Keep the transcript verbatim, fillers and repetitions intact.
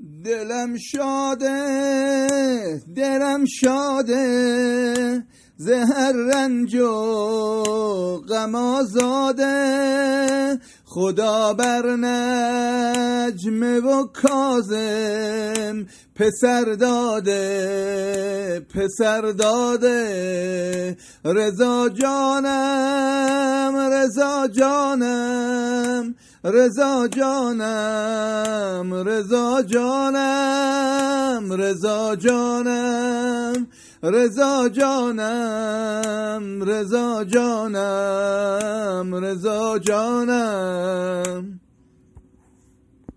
دلم شاده دلم شاده زهر رنج و غم آزاده خدا بر نجمه و کاظم پسر داده پسر داده رضا جانم رضا جانم رضا جانم رضا جانم رضا جانم رضا جانم رضا جانم رضا جانم